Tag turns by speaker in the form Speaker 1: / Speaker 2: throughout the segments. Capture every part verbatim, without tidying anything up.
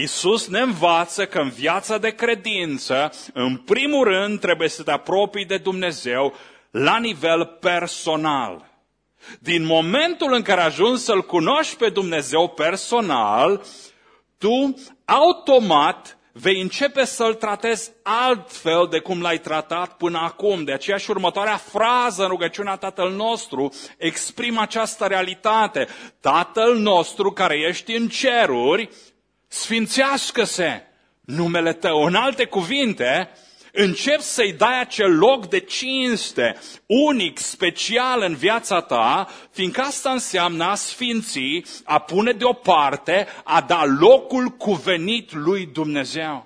Speaker 1: Iisus ne învață că în viața de credință, în primul rând, trebuie să te apropii de Dumnezeu la nivel personal. Din momentul în care ajungi să-L cunoști pe Dumnezeu personal, tu automat vei începe să-L tratezi altfel de cum l-ai tratat până acum. De aceea și următoarea frază în rugăciunea Tatăl nostru exprimă această realitate. Tatăl nostru care ești în ceruri, sfințească-se numele Tău. În alte cuvinte, începi să-i dai acel loc de cinste, unic, special în viața ta, fiindcă asta înseamnă a sfinți, a pune deoparte, a da locul cuvenit lui Dumnezeu.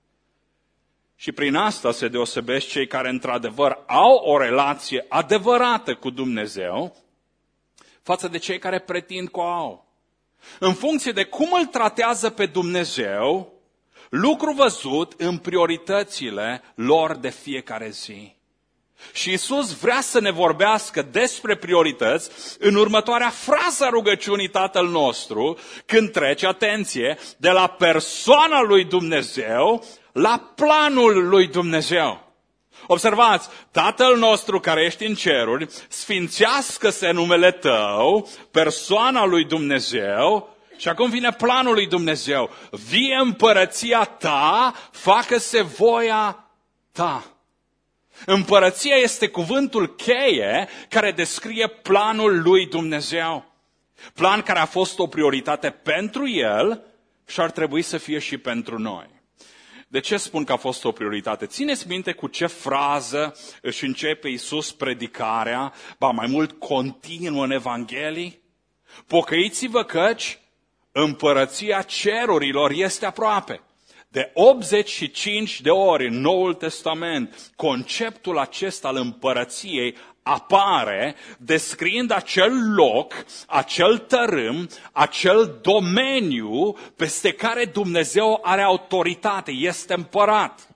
Speaker 1: Și prin asta se deosebesc cei care într-adevăr au o relație adevărată cu Dumnezeu față de cei care pretind că o au. În funcție de cum îl tratează pe Dumnezeu, lucru văzut în prioritățile lor de fiecare zi. Și Iisus vrea să ne vorbească despre priorități în următoarea frază a rugăciunii Tatăl nostru, când trece, atenție, de la persoana lui Dumnezeu la planul lui Dumnezeu. Observați, Tatăl nostru care ești în ceruri, sfințească-se numele Tău, persoana lui Dumnezeu. Și acum vine planul lui Dumnezeu. Vie împărăția Ta, facă-se voia Ta. Împărăția este cuvântul cheie care descrie planul lui Dumnezeu. Plan care a fost o prioritate pentru El și ar trebui să fie și pentru noi. De ce spun că a fost o prioritate? Țineți minte cu ce frază își începe Iisus predicarea, ba mai mult continuă în Evanghelii? Pocăiți-vă căci împărăția cerurilor este aproape. De optzeci și cinci de ori în Noul Testament, conceptul acesta al împărăției apare descriind acel loc, acel tărâm, acel domeniu peste care Dumnezeu are autoritate, este împărat.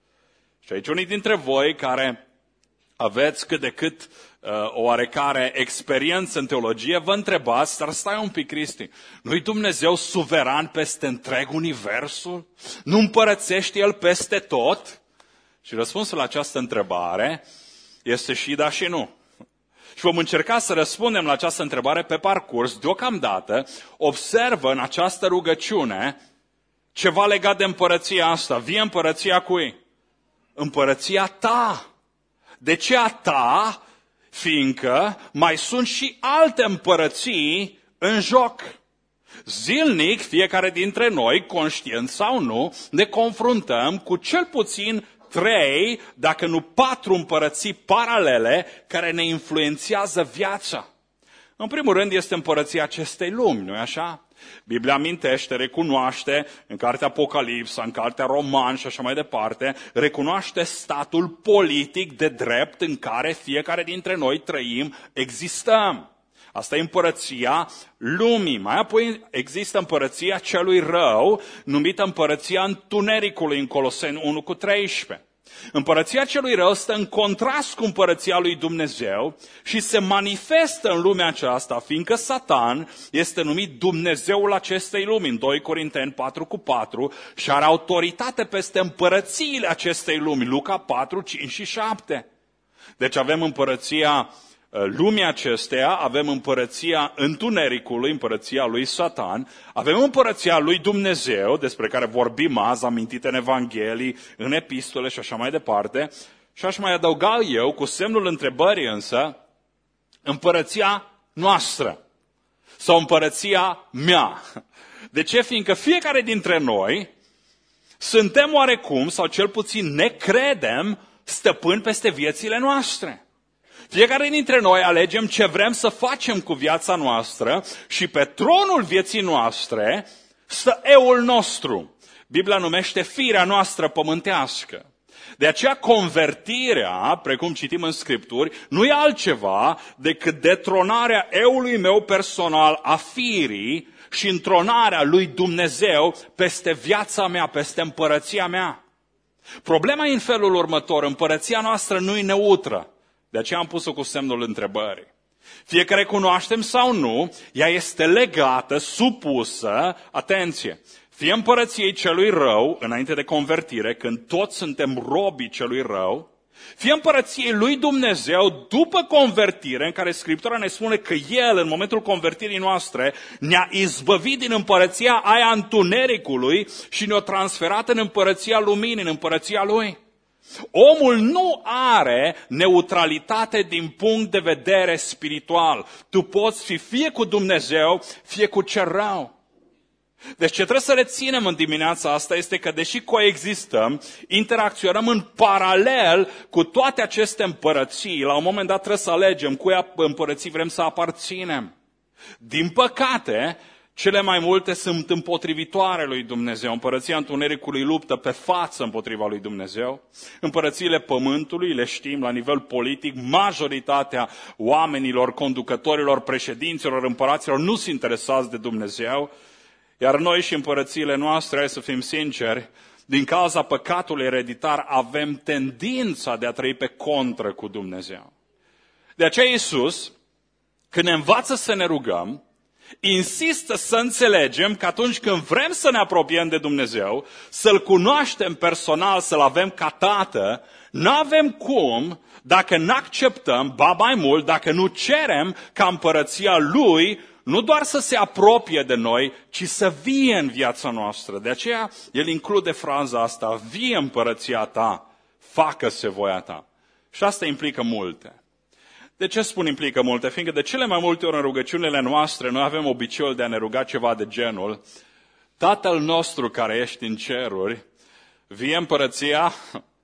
Speaker 1: Și aici unii dintre voi care aveți cât de cât uh, o oarecare experiență în teologie, vă întrebați, dar stai un pic, Cristi, nu-i Dumnezeu suveran peste întreg universul? Nu împărățește El peste tot? Și răspunsul la această întrebare este și da și nu. Și vom încerca să răspundem la această întrebare pe parcurs. Deocamdată observă în această rugăciune ceva legat de împărăția asta. Vie împărăția cui? Împărăția Ta. De ce a Ta? Fiindcă mai sunt și alte împărății în joc. Zilnic, fiecare dintre noi, conștient sau nu, ne confruntăm cu cel puțin trei, dacă nu patru împărății paralele care ne influențează viața. În primul rând este împărăția acestei lumi, nu-i așa? Biblia amintește, recunoaște, în cartea Apocalipsa, în cartea Roman și așa mai departe, recunoaște statul politic de drept în care fiecare dintre noi trăim, existăm. Asta e împărăția lumii. Mai apoi există împărăția celui rău, numită împărăția întunericului în Coloseni unu cu treisprezece. Împărăția celui rău stă în contrast cu împărăția lui Dumnezeu și se manifestă în lumea aceasta, fiindcă Satan este numit Dumnezeul acestei lumi, în doi Corinteni patru cu patru, și are autoritate peste împărățiile acestei lumi, Luca patru, cinci și șapte. Deci avem împărăția lumii acesteia, avem împărăția întunericului, împărăția lui Satan, avem împărăția lui Dumnezeu, despre care vorbim azi, amintite în Evanghelii, în epistole și așa mai departe, și aș mai adăuga eu, cu semnul întrebării însă, împărăția noastră sau împărăția mea. De ce? Fiindcă fiecare dintre noi suntem oarecum, sau cel puțin ne credem, stăpâni peste viețile noastre. Fiecare dintre noi alegem ce vrem să facem cu viața noastră și pe tronul vieții noastre stă eul nostru. Biblia numește firea noastră pământească. De aceea convertirea, precum citim în Scripturi, nu e altceva decât detronarea eului meu personal a firii și întronarea lui Dumnezeu peste viața mea, peste împărăția mea. Problema e în felul următor, împărăția noastră nu e neutră. De aceea am pus-o cu semnul întrebării. Fie că recunoaștem sau nu, ea este legată, supusă, atenție, fie împărăției celui rău, înainte de convertire, când toți suntem robii celui rău, fie împărăției lui Dumnezeu după convertire, în care Scriptura ne spune că El, în momentul convertirii noastre, ne-a izbăvit din împărăția aia întunericului și ne-a transferat în împărăția luminii, în împărăția Lui. Omul nu are neutralitate din punct de vedere spiritual. Tu poți fi fie cu Dumnezeu, fie cu cel rău. Deci ce trebuie să reținem în dimineața asta este că deși coexistăm, interacționăm în paralel cu toate aceste împărății. La un moment dat trebuie să alegem cuia împărății vrem să aparținem. Din păcate, cele mai multe sunt împotrivitoare lui Dumnezeu. Împărăția întunericului luptă pe față împotriva lui Dumnezeu. Împărățiile pământului, le știm la nivel politic, majoritatea oamenilor, conducătorilor, președinților, împăraților nu sunt interesați de Dumnezeu. Iar noi și împărățiile noastre, hai să fim sinceri, din cauza păcatului ereditar avem tendința de a trăi pe contră cu Dumnezeu. De aceea Iisus, când ne învață să ne rugăm, insistă să înțelegem că atunci când vrem să ne apropiem de Dumnezeu, să-L cunoaștem personal, să-L avem ca Tată, n-avem cum, dacă n-acceptăm, ba mai mult, dacă nu cerem ca împărăția Lui nu doar să se apropie de noi, ci să vie în viața noastră. De aceea el include fraza asta, vie împărăția ta, facă-se voia ta. Și asta implică multe. De ce spun implică multe? Fiindcă de cele mai multe ori în rugăciunile noastre noi avem obiceiul de a ne ruga ceva de genul, Tatăl nostru care ești în ceruri, vie împărăția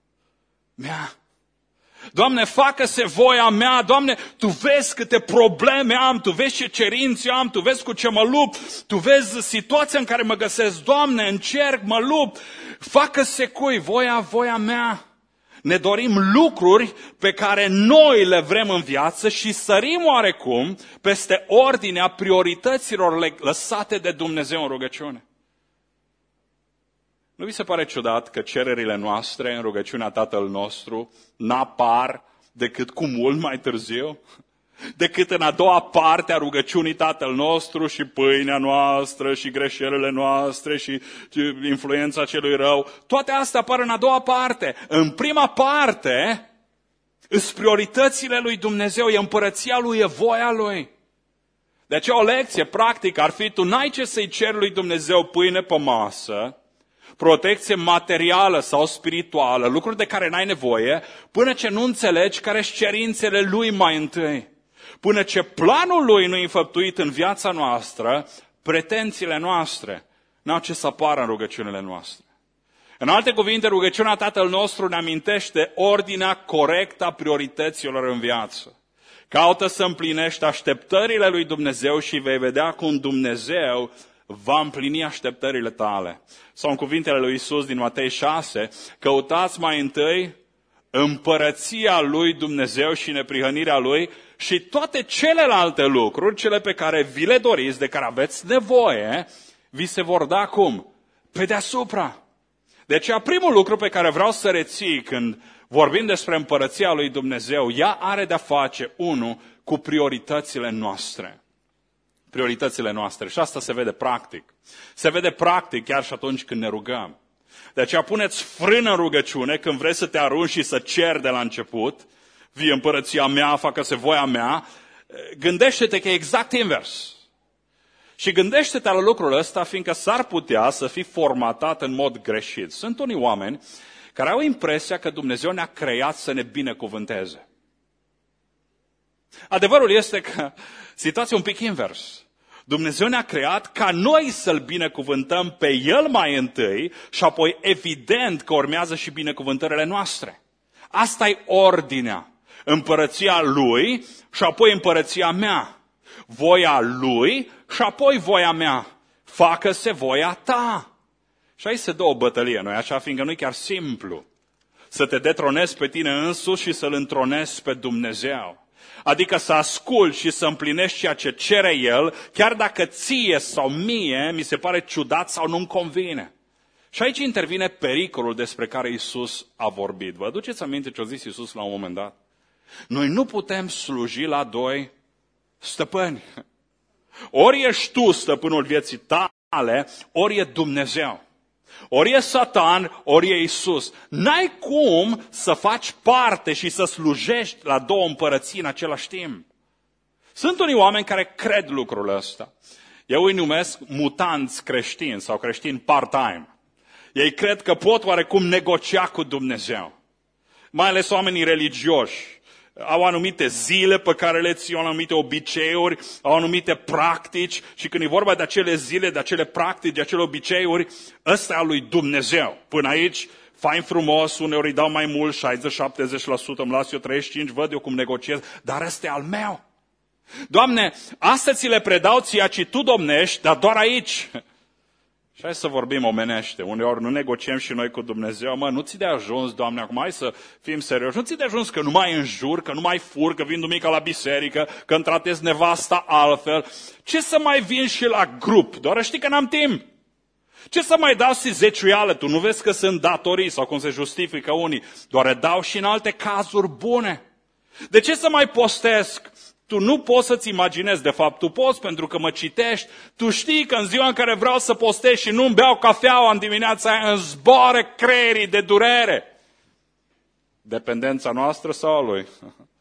Speaker 1: mea. Doamne, facă-se voia mea, Doamne, Tu vezi câte probleme am, Tu vezi ce cerințe am, Tu vezi cu ce mă lupt, Tu vezi situația în care mă găsesc, Doamne, încerc, mă lupt, facă-se cui, voia, voia mea. Ne dorim lucruri pe care noi le vrem în viață și sărim oarecum peste ordinea priorităților lăsate de Dumnezeu în rugăciune. Nu vi se pare ciudat că cererile noastre în rugăciunea Tatăl nostru n-apar decât cu mult mai târziu? Decât în a doua parte a rugăciunii Tatăl nostru și pâinea noastră și greșelile noastre și influența celui rău. Toate astea apar în a doua parte. În prima parte, sunt prioritățile lui Dumnezeu, e împărăția Lui, e voia Lui. De aceea o lecție practică ar fi, tu n-ai ce să-i ceri lui Dumnezeu pâine pe masă, protecție materială sau spirituală, lucruri de care n-ai nevoie, până ce nu înțelegi care sunt cerințele Lui mai întâi. Până ce planul Lui nu e înfăptuit în viața noastră, pretențiile noastre n-au ce să apară în rugăciunile noastre. În alte cuvinte, rugăciunea Tatăl nostru ne amintește ordinea corectă a priorităților în viață. Caută să împlinești așteptările lui Dumnezeu și vei vedea cum Dumnezeu va împlini așteptările tale. Sau în cuvintele lui Iisus din Matei șase, căutați mai întâi împărăția lui Dumnezeu și neprihănirea Lui și toate celelalte lucruri, cele pe care vi le doriți, de care aveți nevoie, vi se vor da cum? Pe deasupra. De aceea primul lucru pe care vreau să reții când vorbim despre împărăția lui Dumnezeu, ea are de-a face, unu, cu prioritățile noastre. Prioritățile noastre. Și asta se vede practic. Se vede practic chiar și atunci când ne rugăm. De aceea puneți frână în rugăciune când vrei să te arunci și să ceri de la început, vie împărăția mea, facă-se voia mea, gândește-te că e exact invers. Și gândește-te la lucrul ăsta, fiindcă s-ar putea să fii formatat în mod greșit. Sunt unii oameni care au impresia că Dumnezeu ne-a creat să ne binecuvânteze. Adevărul este că situația e un pic invers. Dumnezeu ne-a creat ca noi să-L binecuvântăm pe El mai întâi și apoi evident că urmează și binecuvântările noastre. Asta e ordinea. Împărăția Lui și apoi împărăția mea. Voia Lui și apoi voia mea. Facă-se voia ta. Și aici se dă o bătălie, nu-i așa? Fiindcă nu e chiar simplu să te detronezi pe tine însuși și să-L întronezi pe Dumnezeu. Adică să asculți și să împlinești ceea ce cere El, chiar dacă ție sau mie mi se pare ciudat sau nu-mi convine. Și aici intervine pericolul despre care Iisus a vorbit. Vă aduceți aminte ce a zis Iisus la un moment dat? Noi nu putem sluji la doi stăpâni. Ori ești tu stăpânul vieții tale, ori e Dumnezeu. Ori e Satan, ori e Iisus. N-ai cum să faci parte și să slujești la două împărății în același timp. Sunt unii oameni care cred lucrul ăsta. Eu îi numesc mutanți creștini sau creștini part-time. Ei cred că pot oarecum negocia cu Dumnezeu. Mai ales oamenii religioși. Au anumite zile pe care le țin, au anumite obiceiuri, au anumite practici și când e vorba de acele zile, de acele practici, de acele obiceiuri, ăsta e al lui Dumnezeu. Până aici, fain frumos, uneori îi dau mai mult, șaizeci șaptezeci la sută, îmi las eu treizeci și cinci la sută, văd eu cum negociez, dar ăsta e al meu. Doamne, astea ți le predau ție, ci Tu domnești, dar doar aici. Și hai să vorbim omenește. Uneori nu negociem și noi cu Dumnezeu. Mă, nu ți de ajuns, Doamne, acum hai să fim serioși. Nu ți de ajuns că nu mai înjur, că nu mai fur, că vin duminica la biserică, că îmi tratez nevasta altfel. Ce să mai vin și la grup? Doar știi că n-am timp. Ce să mai dau și zeciuială? Tu nu vezi că sunt datorii sau cum se justifică unii. Doar dau și în alte cazuri bune. De ce să mai postesc? Tu nu poți să-ți imaginezi, de fapt tu poți pentru că mă citești, tu știi că în ziua în care vreau să postez și nu-mi beau cafeaua în dimineața aia, îmi zboară creierii de durere. Dependența noastră sau a lui?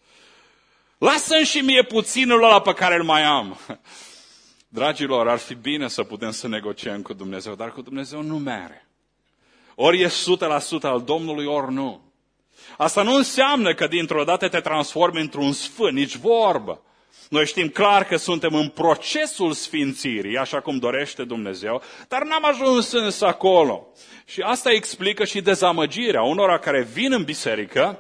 Speaker 1: Lasă-mi și mie puținul ăla pe care îl mai am. Dragilor, ar fi bine să putem să negociem cu Dumnezeu, dar cu Dumnezeu nu mere. Ori e o sută la sută al Domnului, ori nu. Asta nu înseamnă că dintr-o dată te transformi într-un sfânt, nici vorbă. Noi știm clar că suntem în procesul sfințirii, așa cum dorește Dumnezeu, dar n-am ajuns însă acolo. Și asta explică și dezamăgirea unora care vin în biserică,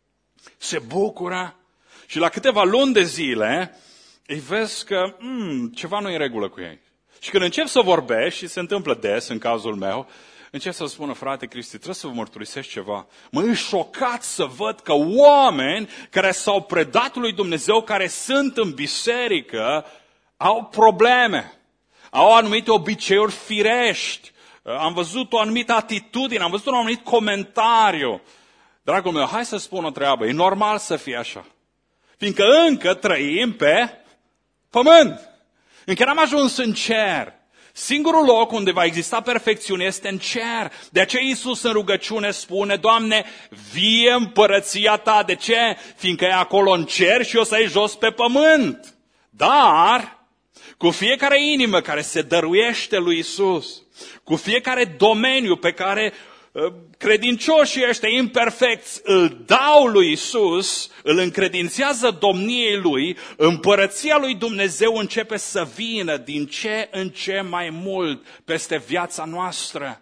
Speaker 1: se bucură și la câteva luni de zile îi vezi că mm, ceva nu e în regulă cu ei. Și când încep să vorbești, și se întâmplă des în cazul meu, încep să spună, frate Cristi, trebuie să vă mărturisești ceva. Mă e șocat să văd că oameni care s-au predat lui Dumnezeu, care sunt în biserică, au probleme. Au anumite obiceiuri firești. Am văzut o anumită atitudine, am văzut un anumit comentariu. Dragul meu, hai să spun o treabă. E normal să fie așa. Fiindcă încă trăim pe pământ. Încă n-am ajuns în cer. Singurul loc unde va exista perfecțiune este în cer. De aceea Iisus în rugăciune spune, Doamne, vie împărăția Ta. De ce? Fiindcă e acolo în cer și o să iei jos pe pământ. Dar, cu fiecare inimă care se dăruiește lui Iisus, cu fiecare domeniu pe care credincioșii ăștia imperfecți îl dau lui Iisus, îl încredințează domniei lui, împărăția lui Dumnezeu începe să vină din ce în ce mai mult peste viața noastră.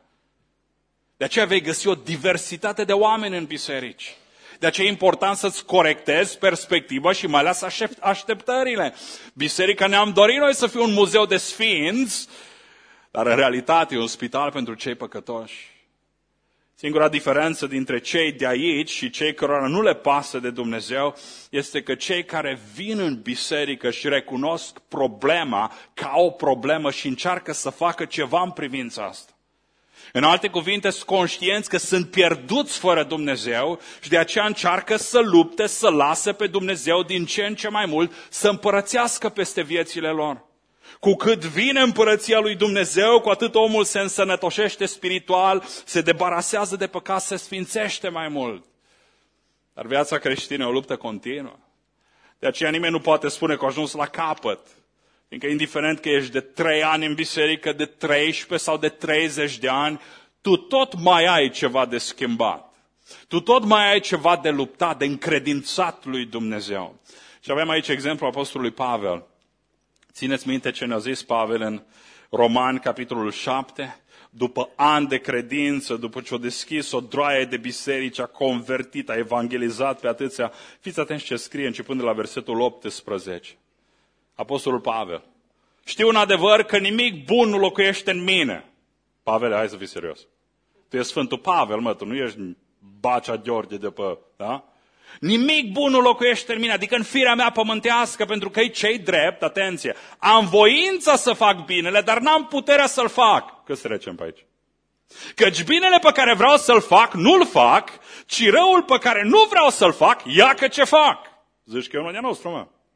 Speaker 1: De aceea vei găsi o diversitate de oameni în biserici. De aceea e important să-ți corectezi perspectiva și mai ales așteptările. Biserica ne-am dorit noi să fie un muzeu de sfinți, dar în realitate e un spital pentru cei păcătoși. Singura diferență dintre cei de aici și cei cărora nu le pasă de Dumnezeu este că cei care vin în biserică și recunosc problema ca o problemă și încearcă să facă ceva în privința asta. În alte cuvinte, sunt conștienți că sunt pierduți fără Dumnezeu și de aceea încearcă să lupte, să lase pe Dumnezeu din ce în ce mai mult să împărățească peste viețile lor. Cu cât vine împărăția lui Dumnezeu, cu atât omul se însănătoșește spiritual, se debarasează de păcat, se sfințește mai mult. Dar viața creștină e o luptă continuă. De aceea nimeni nu poate spune că a ajuns la capăt. Fiindcă indiferent că ești de trei ani în biserică, de treisprezece sau de treizeci de ani, tu tot mai ai ceva de schimbat. Tu tot mai ai ceva de luptat, de încredințat lui Dumnezeu. Și avem aici exemplul apostolului Pavel. Țineți minte ce ne-a zis Pavel în Romani, capitolul șapte? După ani de credință, după ce a deschis o droaie de biserici, a convertit, a evangelizat pe atâția. Fiți atenți ce scrie începând de la versetul optsprezece. Apostolul Pavel. Știu în adevăr că nimic bun nu locuiește în mine. Pavel, hai să fii serios. Tu ești Sfântul Pavel, mă, tu nu ești Bacea Gheorghe de pe, da? Nimic bun nu locuiește în mine, adică în firea mea pământească, pentru că e cei drept, atenție, am voința să fac binele, dar n-am puterea să-l fac. Că să trecem pe aici. Căci binele pe care vreau să-l fac, nu-l fac, ci răul pe care nu vreau să-l fac, ia că ce fac. Zici că e unul de nostru, mă.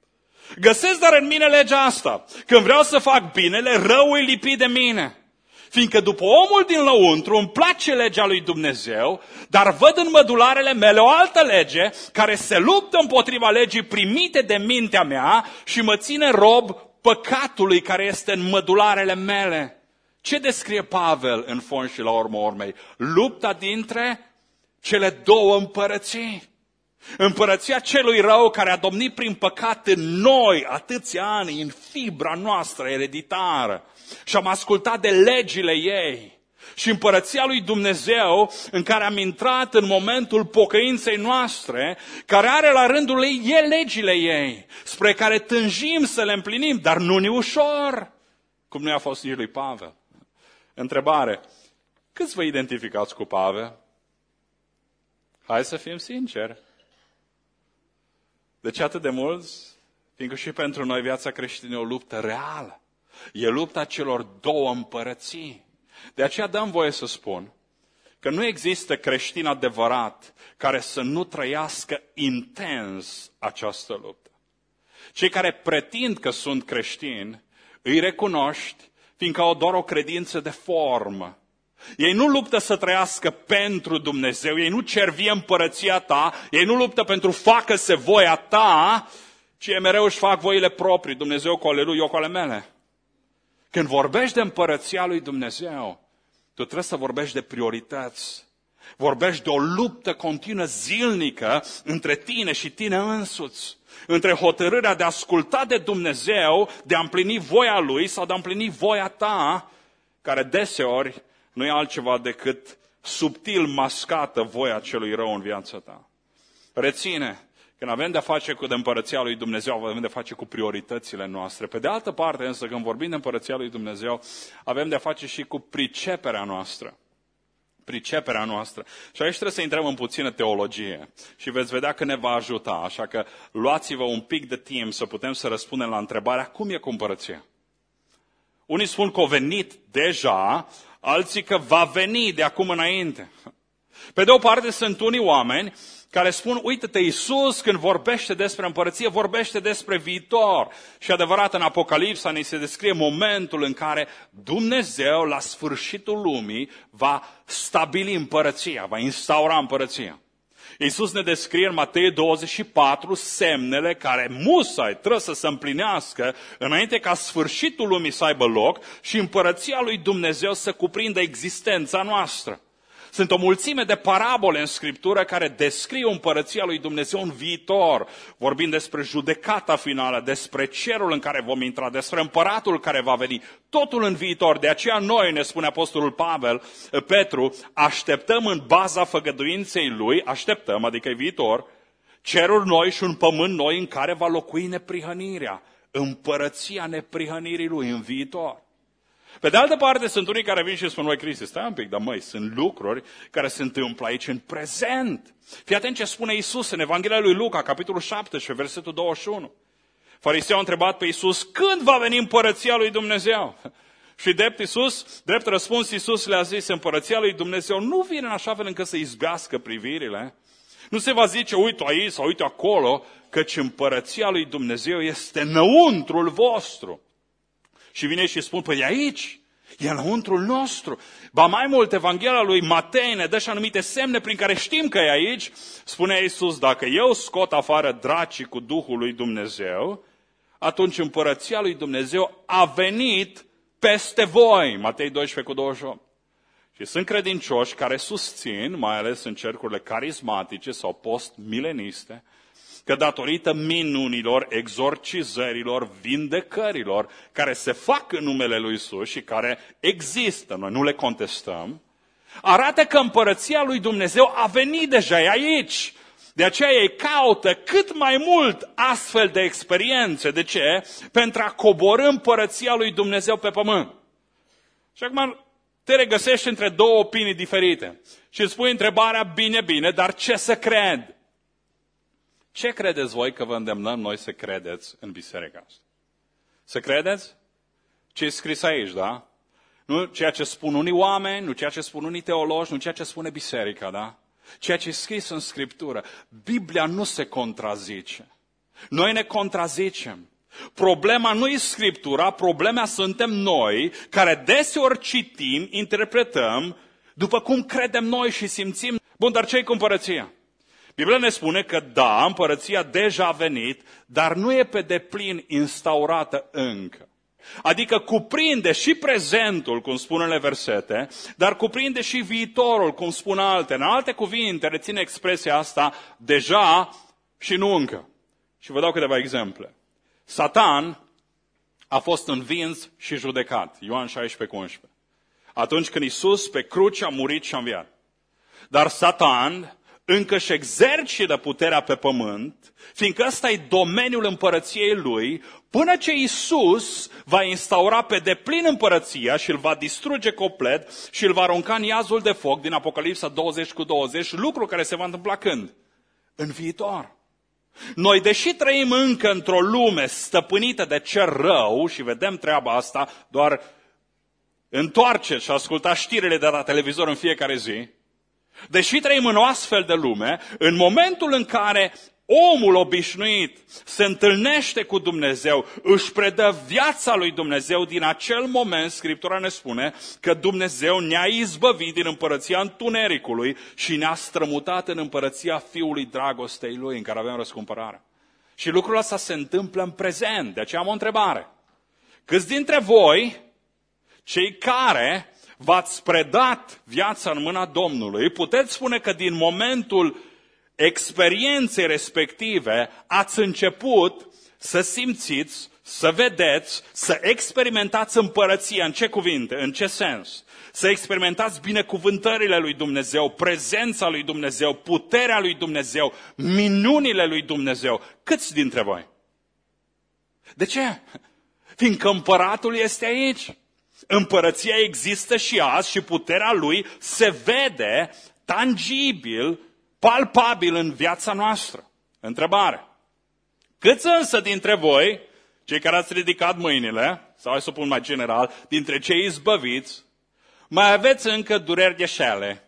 Speaker 1: Găsesc dar în mine legea asta. Când vreau să fac binele, răul e lipit de mine. Fiindcă după omul din lăuntru îmi place legea lui Dumnezeu, dar văd în mădularele mele o altă lege care se luptă împotriva legii primite de mintea mea și mă ține rob păcatului care este în mădularele mele. Ce descrie Pavel în fond și la urma urmei? Lupta dintre cele două împărății. Împărăția celui rău care a domnit prin păcat în noi atâția ani, în fibra noastră ereditară. Și am ascultat de legile ei. Și împărăția lui Dumnezeu în care am intrat în momentul pocăinței noastre, care are la rândul ei e legile ei, spre care tânjim să le împlinim, dar nu-ne ușor, cum nu a fost nici lui Pavel. Întrebare, câți vă identificați cu Pavel? Hai să fim sinceri. De ce atât de mulți? Fiindcă și pentru noi viața creștină e o luptă reală. E lupta celor două împărății. De aceea dăm voie să spun că nu există creștin adevărat care să nu trăiască intens această luptă. Cei care pretind că sunt creștini, îi recunoști, fiindcă au doar o credință de formă. Ei nu luptă să trăiască pentru Dumnezeu, ei nu cer vie împărăția ta, ei nu luptă pentru facă-se voia ta, ci ei mereu își fac voile proprii, Dumnezeu cu ale lui, eu cu ale mele. Când vorbești de împărăția lui Dumnezeu, tu trebuie să vorbești de priorități. Vorbești de o luptă continuă zilnică între tine și tine însuți. Între hotărârea de a asculta de Dumnezeu, de a împlini voia Lui sau de a împlini voia ta, care deseori nu e altceva decât subtil mascată voia celui rău în viața ta. Reține, când avem de-a face cu de împărăția lui Dumnezeu, avem de-a face cu prioritățile noastre. Pe de altă parte, însă, când vorbim de împărăția lui Dumnezeu, avem de-a face și cu priceperea noastră. Priceperea noastră. Și aici trebuie să intrăm în puțină teologie și veți vedea că ne va ajuta. Așa că luați-vă un pic de timp să putem să răspundem la întrebarea cum e cu împărăția. Unii spun că a venit deja, alții că va veni de acum înainte. Pe de o parte sunt unii oameni care spun, uite-te, Iisus când vorbește despre împărăție, vorbește despre viitor. Și adevărat, în Apocalipsa ni se descrie momentul în care Dumnezeu, la sfârșitul lumii, va stabili împărăția, va instaura împărăția. Iisus ne descrie în Matei douăzeci și patru semnele care musai trebuie să se împlinească înainte ca sfârșitul lumii să aibă loc și împărăția lui Dumnezeu să cuprindă existența noastră. Sunt o mulțime de parabole în Scriptură care descriu împărăția lui Dumnezeu în viitor, vorbind despre judecata finală, despre cerul în care vom intra, despre împăratul care va veni, totul în viitor. De aceea noi, ne spune Apostolul Pavel, Petru, așteptăm în baza făgăduinței lui, așteptăm, adică e viitor, ceruri noi și un pământ noi în care va locui neprihănirea, împărăția neprihănirii lui în viitor. Pe de altă parte, sunt unii care vin și spun, măi, Cristi, stai un pic, dar măi, sunt lucruri care se întâmplă aici în prezent. Fii atent ce spune Iisus în Evanghelia lui Luca, capitolul șaptesprezece, versetul douăzeci și unu. Fariseul a întrebat pe Iisus, când va veni împărăția lui Dumnezeu? Și drept Iisus, drept răspuns, Iisus le-a zis, împărăția lui Dumnezeu nu vine în așa fel încât să izbească privirile. Nu se va zice, uite aici sau uite acolo, căci împărăția lui Dumnezeu este înăuntrul vostru. Și vine și spun, păi aici, e înăuntrul nostru. Ba mai mult, Evanghelia lui Matei ne dă și anumite semne prin care știm că e aici. Spune Iisus, dacă eu scot afară dracii cu Duhul lui Dumnezeu, atunci împărăția lui Dumnezeu a venit peste voi. Matei doisprezece cu douăzeci și opt. Și sunt credincioși care susțin, mai ales în cercurile carismatice sau post-mileniste, că datorită minunilor, exorcizărilor, vindecărilor care se fac în numele lui Iisus și care există, noi nu le contestăm, arată că împărăția lui Dumnezeu a venit deja, e aici. De aceea ei caută cât mai mult astfel de experiențe. De ce? Pentru a coborî împărăția lui Dumnezeu pe pământ. Și acum te regăsești între două opinii diferite. Și îți pui întrebarea, bine, bine, dar ce să cred? Ce credeți voi că vă îndemnăm noi să credeți în biserica asta? Să credeți? Ce e scris aici, da? Nu ceea ce spun unii oameni, nu ceea ce spun unii teologi, nu ceea ce spune biserica, da? Ceea ce e scris în Scriptură. Biblia nu se contrazice. Noi ne contrazicem. Problema nu e Scriptura, problema suntem noi, care deseori citim, interpretăm, după cum credem noi și simțim. Bun, dar ce-i cu împărăția? Biblia ne spune că da, împărăția deja a venit, dar nu e pe deplin instaurată încă. Adică cuprinde și prezentul, cum spun unele versete, dar cuprinde și viitorul, cum spun alte. În alte cuvinte, reține expresia asta deja și nu încă. Și vă dau câteva exemple. Satan a fost învins și judecat. Ioan șaisprezece cu unsprezece. Atunci când Iisus pe cruce a murit și a înviat. Dar Satan încă își exercită puterea pe pământ, fiindcă ăsta e domeniul împărăției lui, până ce Iisus va instaura pe deplin împărăția și îl va distruge complet și îl va arunca în iazul de foc din Apocalipsa douăzeci cu douăzeci, lucru care se va întâmpla când? În viitor. Noi, deși trăim încă într-o lume stăpânită de cer rău și vedem treaba asta, doar întoarceți și ascultați știrile de la televizor în fiecare zi, deși trăim în o astfel de lume, în momentul în care omul obișnuit se întâlnește cu Dumnezeu, își predă viața lui Dumnezeu, din acel moment Scriptura ne spune că Dumnezeu ne-a izbăvit din împărăția întunericului și ne-a strămutat în împărăția Fiului dragostei Lui, în care avem răscumpărare. Și lucrul ăsta se întâmplă în prezent. De aceea am o întrebare. Câți dintre voi, cei care v-ați predat viața în mâna Domnului, puteți spune că din momentul experienței respective ați început să simțiți, să vedeți, să experimentați împărăția? În ce cuvinte? În ce sens? Să experimentați binecuvântările lui Dumnezeu, prezența lui Dumnezeu, puterea lui Dumnezeu, minunile lui Dumnezeu. Câți dintre voi? De ce? Fiindcă împăratul este aici. Împărăția există și azi și puterea lui se vede tangibil, palpabil în viața noastră. Întrebare. Câți însă dintre voi, cei care ați ridicat mâinile, sau hai să pun mai general, dintre cei izbăviți, mai aveți încă dureri de șele,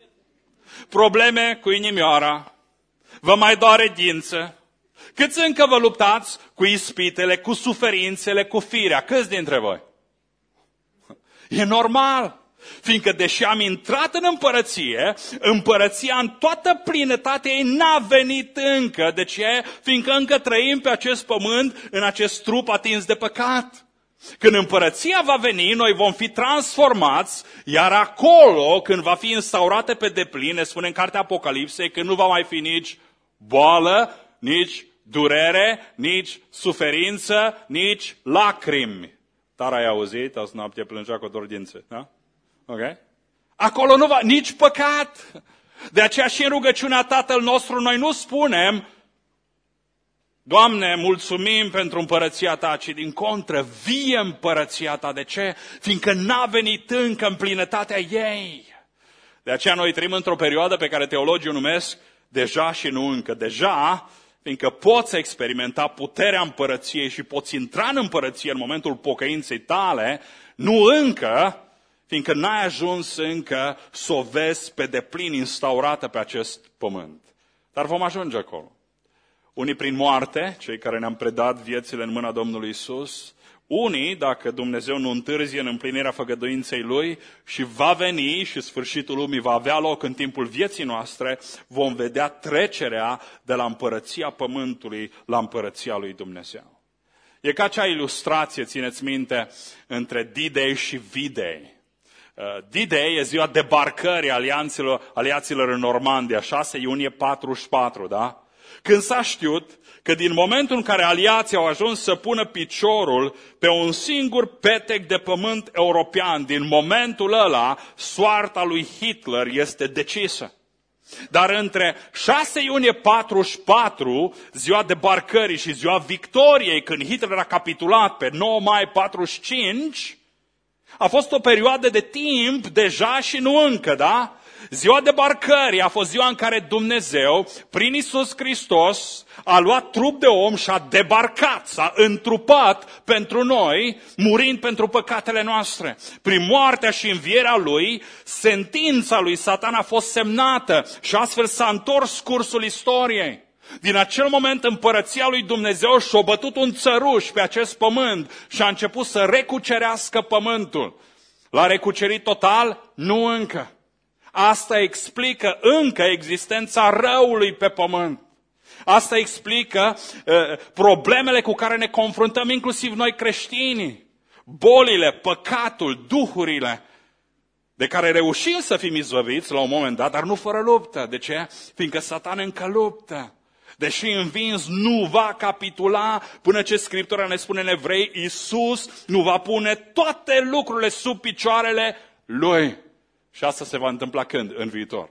Speaker 1: probleme cu inimioara, vă mai doare dință? Câți încă vă luptați cu ispitele, cu suferințele, cu firea? Câți dintre voi? E normal, fiindcă deși am intrat în împărăție, împărăția în toată plinătatea ei n-a venit încă. De ce? Fiindcă încă trăim pe acest pământ, în acest trup atins de păcat. Când împărăția va veni, noi vom fi transformați, iar acolo, când va fi instaurată pe deplin, ne spune în cartea Apocalipsei că nu va mai fi nici boală, nici durere, nici suferință, nici lacrimi. Dar ai auzit, azi noapte plângea cu dor dințe, da? Ok? Acolo nu va, nici păcat. De aceea și în rugăciunea Tatăl nostru noi nu spunem, Doamne, mulțumim pentru împărăția Ta, ci din contră, vie împărăția Ta. De ce? Fiindcă n-a venit încă în plinătatea ei. De aceea noi trăim într-o perioadă pe care teologii o numesc deja și nu încă. Deja, fiindcă poți experimenta puterea împărăției și poți intra în împărăție în momentul pocăinței tale, nu încă, fiindcă n-ai ajuns încă să o vezi pe deplin instaurată pe acest pământ. Dar vom ajunge acolo. Unii prin moarte, cei care ne-am predat viețile în mâna Domnului Isus, unii, dacă Dumnezeu nu întârzie în împlinirea făgăduinței Lui și va veni și sfârșitul lumii va avea loc în timpul vieții noastre, vom vedea trecerea de la împărăția pământului la împărăția lui Dumnezeu. E ca acea ilustrație, țineți minte, între D-Day și V-Day. D-Day e ziua debarcării alianților, aliaților în Normandia, șase iunie patruzeci și patru, da? Când s-a știut că din momentul în care aliații au ajuns să pună piciorul pe un singur petec de pământ european, din momentul ăla, soarta lui Hitler este decisă. Dar între șase iunie patruzeci și patru, ziua debarcării, și ziua victoriei, când Hitler a capitulat pe nouă mai patruzeci și cinci, a fost o perioadă de timp deja și nu încă, da? Ziua debarcării a fost ziua în care Dumnezeu, prin Iisus Hristos, a luat trup de om și a debarcat, s-a întrupat pentru noi, murind pentru păcatele noastre. Prin moartea și învierea Lui, sentința lui Satan a fost semnată și astfel s-a întors cursul istoriei. Din acel moment împărăția lui Dumnezeu și-a bătut un țăruș pe acest pământ și a început să recucerească pământul. L-a recucerit total? Nu încă. Asta explică încă existența răului pe pământ. Asta explică uh, problemele cu care ne confruntăm inclusiv noi creștinii. Bolile, păcatul, duhurile, de care reușim să fim izbăviți la un moment dat, dar nu fără luptă. De ce? Fiindcă Satan încă luptă. Deși învins, nu va capitula până ce Scriptura ne spune în Evrei, Iisus nu va pune toate lucrurile sub picioarele Lui. Și asta se va întâmpla când? În viitor.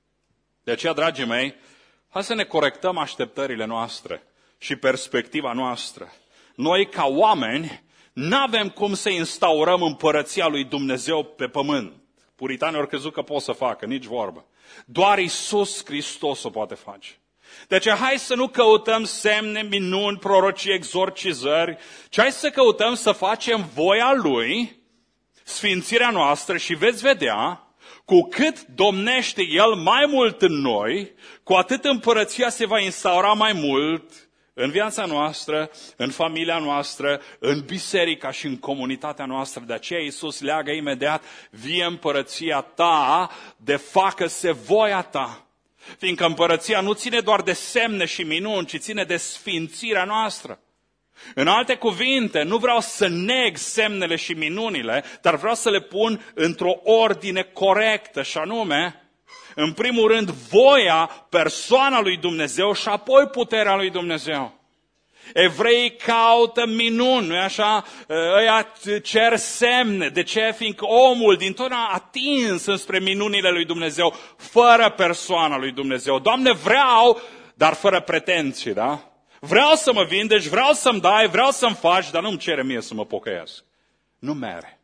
Speaker 1: De aceea, dragii mei, hai să ne corectăm așteptările noastre și perspectiva noastră. Noi, ca oameni, n-avem cum să instaurăm împărăția lui Dumnezeu pe pământ. Puritanii au crezut că pot să facă, nici vorbă. Doar Iisus Hristos o poate face. De aceea, hai să nu căutăm semne, minuni, prorocii, exorcizări, ci hai să căutăm să facem voia Lui, sfințirea noastră și veți vedea, cu cât domnește El mai mult în noi, cu atât împărăția se va instaura mai mult în viața noastră, în familia noastră, în biserica și în comunitatea noastră. De aceea Iisus leagă imediat, vie împărăția ta, de facă-se voia ta. Fiindcă împărăția nu ține doar de semne și minuni, ci ține de sfințirea noastră. În alte cuvinte, nu vreau să neg semnele și minunile, dar vreau să le pun într-o ordine corectă, și anume, în primul rând, voia, persoana lui Dumnezeu și apoi puterea lui Dumnezeu. Evreii caută minuni, nu-i așa? Ăia cer semne. De ce? Fiindcă omul dintotdeauna a atins înspre minunile lui Dumnezeu, fără persoana lui Dumnezeu. Doamne, vreau, dar fără pretenții, da? Vreau să mă vindeci, vreau să-mi dai, vreau să-mi faci, dar nu-mi cere mie să mă pocăiesc. Nu mere.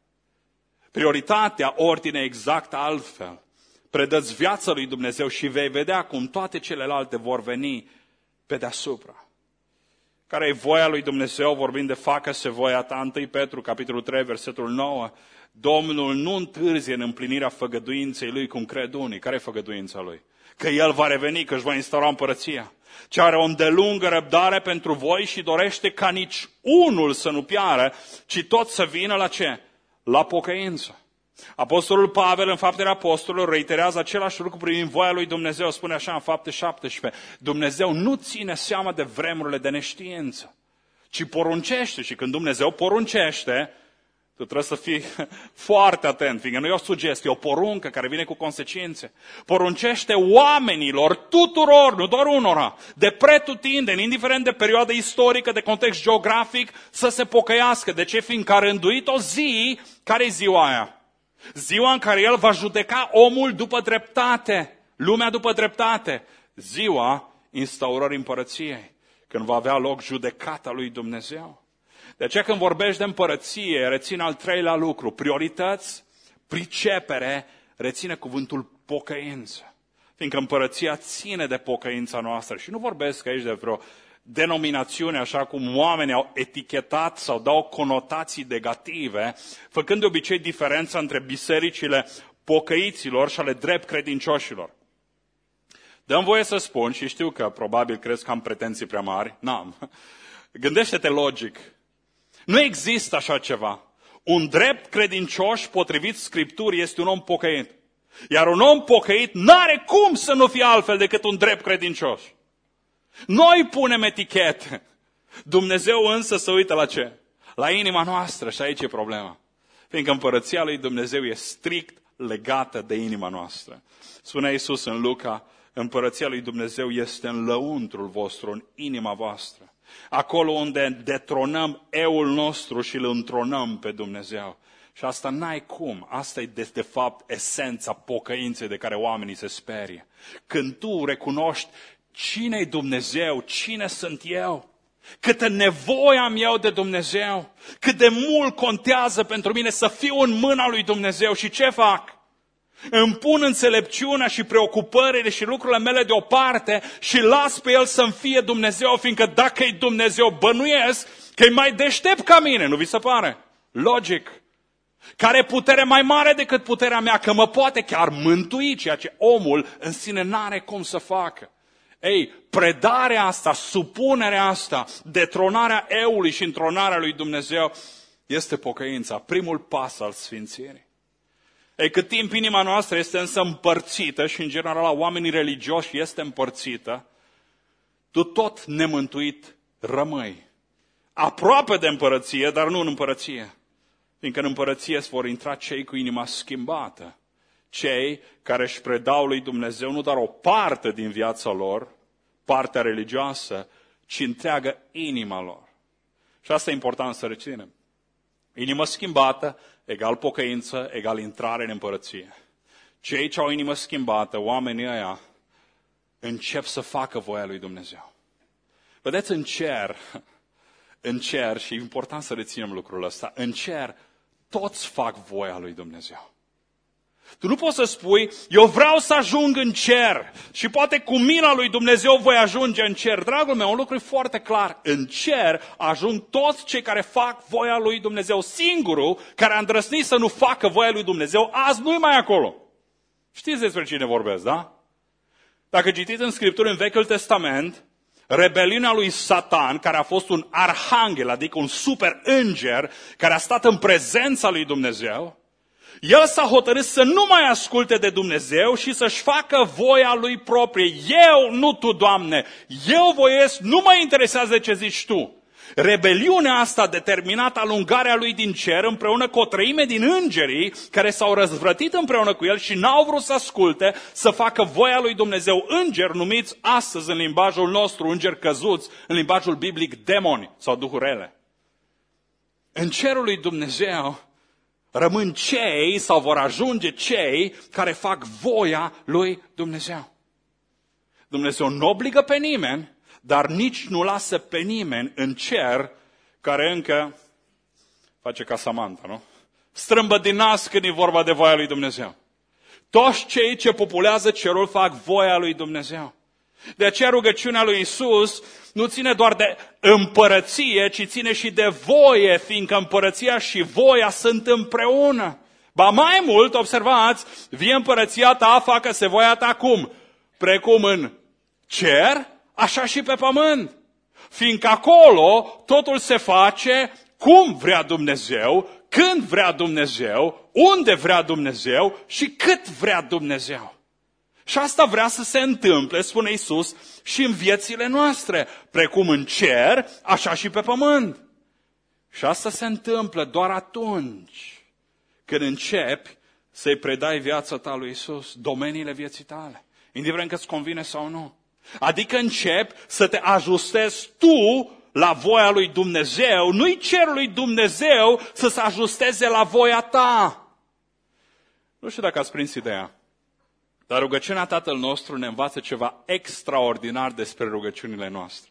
Speaker 1: Prioritatea, ordine exact altfel. Predă-ți viața lui Dumnezeu și vei vedea cum toate celelalte vor veni pe deasupra. Care e voia lui Dumnezeu, vorbind de facă-se voia ta, întâi Petru, capitolul trei, versetul nouă. Domnul nu întârzie în împlinirea făgăduinței lui, cum cred unii. Care e făgăduința lui? Că El va reveni, că își va instaura împărăția. Ce are o îndelungă răbdare pentru voi și dorește ca nici unul să nu piară, ci tot să vină la ce? La pocăință. Apostolul Pavel, în Faptele Apostolilor, reiterează același lucru privind voia lui Dumnezeu. Spune așa în Fapte șaptesprezece. Dumnezeu nu ține seama de vremurile de neștiință, ci poruncește. Și când Dumnezeu poruncește, tu trebuie să fii foarte atent, fiindcă nu e o sugestie, e o poruncă care vine cu consecințe. Poruncește oamenilor, tuturor, nu doar unora, de pretutindeni, indiferent de perioadă istorică, de context geografic, să se pocăiască. De ce? Fiindcă a rânduit o zi, care e ziua aia? Ziua în care El va judeca omul după dreptate, lumea după dreptate. Ziua instaurării împărăției, când va avea loc judecata lui Dumnezeu. De aceea când vorbești de împărăție, reține al treilea lucru, priorități, pricepere, reține cuvântul pocăință. Fiindcă împărăția ține de pocăința noastră. Și nu vorbesc aici de vreo denominațiune, așa cum oamenii au etichetat sau dau conotații negative, făcând de obicei diferența între bisericile pocăiților și ale drept credincioșilor. Dă-mi voie să spun, și știu că probabil crezi că am pretenții prea mari, n-am. Gândește-te logic. Nu există așa ceva. Un drept credincios, potrivit Scripturii, este un om pocăit. Iar un om pocăit n-are cum să nu fie altfel decât un drept credincios. Noi punem etichete. Dumnezeu însă se uită la ce? La inima noastră, și aici e problema. Fiindcă împărăția lui Dumnezeu e strict legată de inima noastră. Spune Iisus în Luca, împărăția lui Dumnezeu este în lăuntrul vostru, în inima voastră. Acolo unde detronăm eul nostru și îl întronăm pe Dumnezeu. Și asta n-ai cum. Asta e de, de fapt esența pocăinței de care oamenii se sperie. Când tu recunoști cine-i Dumnezeu, cine sunt eu, câtă nevoie am eu de Dumnezeu, cât de mult contează pentru mine să fiu în mâna lui Dumnezeu și ce fac? Îmi pun înțelepciunea și preocupările și lucrurile mele deoparte și las pe El să-mi fie Dumnezeu, fiindcă dacă e Dumnezeu, bănuiesc că e mai deștept ca mine, nu vi se pare? Logic. Care e putere mai mare decât puterea mea, că mă poate chiar mântui, ceea ce omul în sine n-are cum să facă. Ei, predarea asta, supunerea asta, detronarea eului și întronarea lui Dumnezeu este pocăința, primul pas al sfințirii. Ei, cât timp inima noastră este însă împărțită și în general la oamenii religioși este împărțită, tu tot nemântuit rămâi. Aproape de împărăție, dar nu în împărăție. Fiindcă în împărăție îți vor intra cei cu inima schimbată. Cei care își predau lui Dumnezeu nu doar o parte din viața lor, partea religioasă, ci întreagă inima lor. Și asta e important să reținem. Inimă schimbată, egal pocăință, egal intrare în împărăție. Cei ce au inimă schimbată, oamenii ăia, încep să facă voia lui Dumnezeu. Vedeți, în cer, în cer, și e important să reținem lucrul ăsta, în cer toți fac voia lui Dumnezeu. Tu nu poți să spui, eu vreau să ajung în cer și poate cu mila lui Dumnezeu voi ajunge în cer. Dragul meu, un lucru e foarte clar. În cer ajung toți cei care fac voia lui Dumnezeu. Singurul care a îndrăznit să nu facă voia lui Dumnezeu, azi nu-i mai acolo. Știți despre cine vorbesc, da? Dacă citiți în Scripturi, în Vechiul Testament, rebeliunea lui Satan, care a fost un arhanghel, adică un super înger, care a stat în prezența lui Dumnezeu, el s-a hotărât să nu mai asculte de Dumnezeu și să-și facă voia lui proprie. Eu, nu tu, Doamne, eu voiesc, nu mă interesează ce zici tu. Rebeliunea asta a determinat alungarea lui din cer împreună cu o treime din îngerii care s-au răzvrătit împreună cu el și n-au vrut să asculte, să facă voia lui Dumnezeu. Îngeri numiți astăzi în limbajul nostru, îngeri căzuți, în limbajul biblic demoni sau duhuri rele. În cerul lui Dumnezeu rămân cei sau vor ajunge cei care fac voia lui Dumnezeu. Dumnezeu nu obligă pe nimeni, dar nici nu lasă pe nimeni în cer care încă face ca Samantha, nu? Strâmbă din nas când e vorba de voia lui Dumnezeu. Toți cei ce populează cerul fac voia lui Dumnezeu. De aceea rugăciunea lui Iisus nu ține doar de împărăție, ci ține și de voie, fiindcă împărăția și voia sunt împreună. Ba mai mult, observați, vie împărăția ta, facă-se voia ta cum? Precum în cer, așa și pe pământ. Fiindcă acolo totul se face cum vrea Dumnezeu, când vrea Dumnezeu, unde vrea Dumnezeu și cât vrea Dumnezeu. Și asta vrea să se întâmple, spune Iisus, și în viețile noastre, precum în cer, așa și pe pământ. Și asta se întâmplă doar atunci când începi să-i predai viața ta lui Iisus, domeniile vieții tale, indiferent că îți convine sau nu. Adică începi să te ajustezi tu la voia lui Dumnezeu, nu-i cerul lui Dumnezeu să se ajusteze la voia ta. Nu știu dacă ați prins ideea, dar rugăciunea Tatăl nostru ne învață ceva extraordinar despre rugăciunile noastre.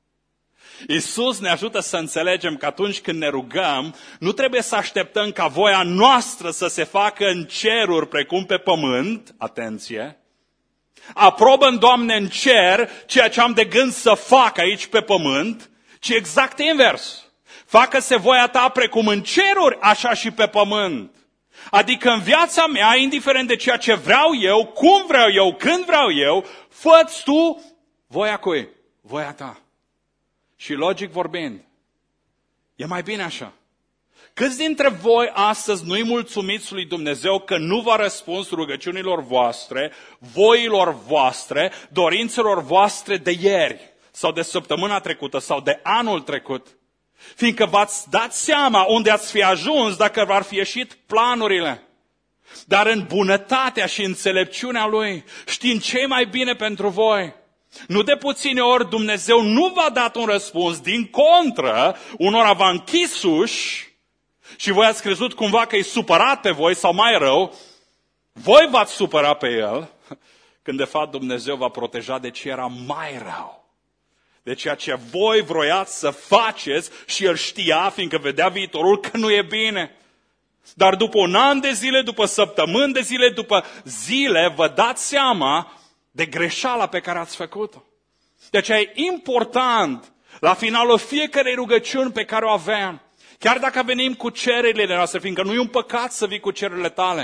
Speaker 1: Iisus ne ajută să înțelegem că atunci când ne rugăm, nu trebuie să așteptăm ca voia noastră să se facă în ceruri precum pe pământ, atenție, aprobă-mi, Doamne, în cer ceea ce am de gând să fac aici pe pământ, ci exact invers. Facă-se voia ta precum în ceruri, așa și pe pământ. Adică în viața mea, indiferent de ceea ce vreau eu, cum vreau eu, când vreau eu, fă-ți tu voia cui? Voia ta. Și logic vorbind, e mai bine așa. Câți dintre voi astăzi nu-i mulțumiți lui Dumnezeu că nu v-a răspuns rugăciunilor voastre, voilor voastre, dorințelor voastre de ieri, sau de săptămâna trecută, sau de anul trecut? Fiindcă v-ați dat seama unde ați fi ajuns dacă v-ar fi ieșit planurile. Dar în bunătatea și înțelepciunea Lui, știind ce mai bine pentru voi, nu de puține ori Dumnezeu nu v-a dat un răspuns, din contră, unora v-a închis uși și voi ați crezut cumva că e supărat pe voi sau mai rău, voi v-ați supărat pe El, când de fapt Dumnezeu v-a protejat de ce era mai rău. De ceea ce voi vroiați să faceți și El știa, fiindcă vedea viitorul, că nu e bine. Dar după un an de zile, după săptămâni de zile, după zile, vă dați seama de greșeala pe care ați făcut-o. De aceea e important, la finalul fiecarei rugăciuni pe care o avem, chiar dacă venim cu cererile noastre, fiindcă nu e un păcat să vii cu cererile tale,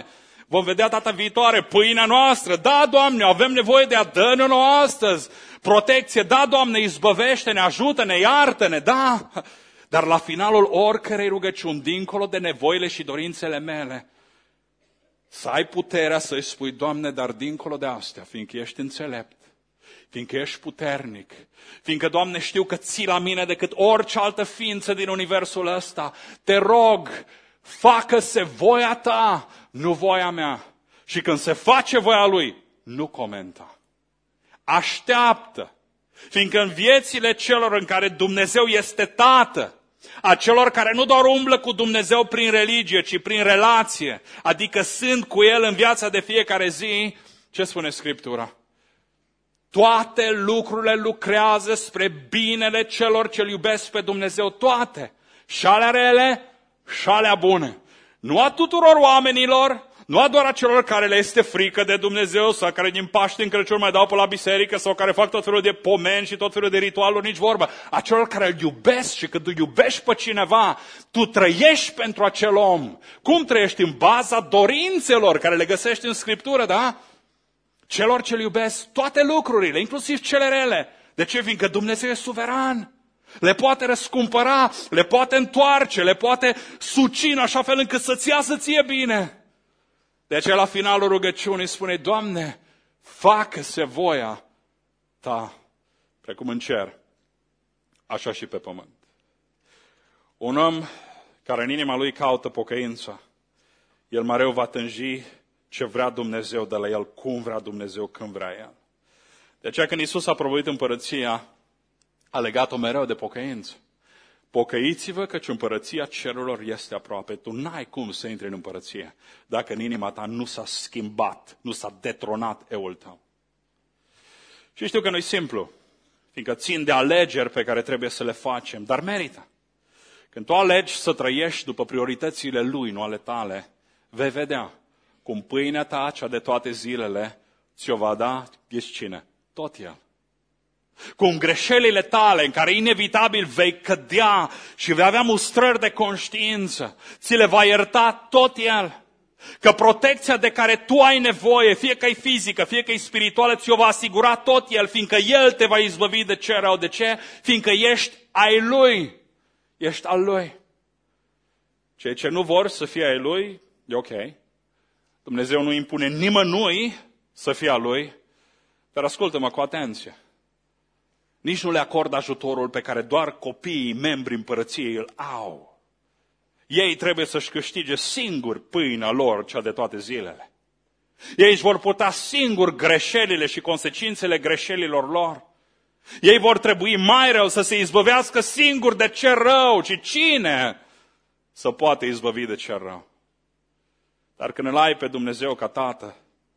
Speaker 1: Vom vedea data viitoare, pâinea noastră, da, Doamne, avem nevoie de ea, dă-ne nouă astăzi. Protecție, da, Doamne, izbăvește-ne, ajută-ne, iartă-ne, da. Dar la finalul oricărei rugăciuni, dincolo de nevoile și dorințele mele, să ai puterea să-i spui, Doamne, dar dincolo de astea, fiindcă ești înțelept, fiindcă ești puternic, fiindcă, Doamne, știu că ții la mine decât orice altă ființă din universul ăsta, te rog, facă-se voia ta, nu voia mea. Și când se face voia lui, nu comenta. Așteaptă, fiindcă în viețile celor în care Dumnezeu este Tată, a celor care nu doar umblă cu Dumnezeu prin religie, ci prin relație, adică sunt cu El în viața de fiecare zi, ce spune Scriptura? Toate lucrurile lucrează spre binele celor ce-L iubesc pe Dumnezeu, toate, și alea rele, și alea bune. Nu a tuturor oamenilor, nu a doar a celor care le este frică de Dumnezeu sau care din Paște în Crăciun mai dau pe la biserică sau care fac tot felul de pomeni și tot felul de ritualuri, nici vorba. A celor care îl iubesc și când îl iubești pe cineva, tu trăiești pentru acel om. Cum trăiești? În baza dorințelor care le găsești în Scriptură, da? Celor ce îl iubesc toate lucrurile, inclusiv cele rele. De ce? Fiindcă Dumnezeu e suveran. Le poate răscumpăra, le poate întoarce, le poate suci în așa fel încât să-ți iasă ție bine. De aceea la finalul rugăciunii spune, Doamne, facă-se voia ta, precum în cer, așa și pe pământ. Un om care în inima lui caută pocăința, el mereu va tânji ce vrea Dumnezeu de la el, cum vrea Dumnezeu, când vrea el. De aceea când Iisus a propovăduit împărăția, a legat-o mereu de pocăință. Pocăiți-vă căci împărăția cerurilor este aproape. Tu n-ai cum să intri în împărăție dacă în inima ta nu s-a schimbat, nu s-a detronat eul tău. Și știu că nu-i simplu, fiindcă țin de alegeri pe care trebuie să le facem, dar merită. Când tu alegi să trăiești după prioritățile Lui, nu ale tale, vei vedea cum pâinea ta, cea de toate zilele, ți-o va da, ești cine? Tot El. Cum greșelile tale, în care inevitabil vei cădea și vei avea mustrări de conștiință, ți le va ierta tot El. Că protecția de care tu ai nevoie, fie că e fizică, fie că e spirituală, ți-o va asigura tot El, fiindcă El te va izbăvi de ce rău. De ce? Fiindcă ești ai Lui. Ești al Lui. Cei ce nu vor să fie ai Lui, e ok. Dumnezeu nu impune nimănui să fie al Lui, dar ascultă-mă cu atenție. Nici nu le acordă ajutorul pe care doar copiii, membri împărăției îl au. Ei trebuie să-și câștige singuri pâinea lor, cea de toate zilele. Ei își vor putea singuri greșelile și consecințele greșelilor lor. Ei vor trebui mai rău să se izbăvească singuri de ce rău, ci cine să poate izbăvi de ce rău. Dar când îl ai pe Dumnezeu ca Tată,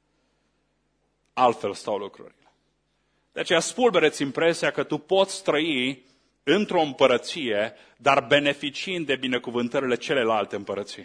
Speaker 1: altfel stau lucrurile. De aceea spulbereți impresia că tu poți trăi într-o împărăție, dar beneficiind de binecuvântările celelalte împărății.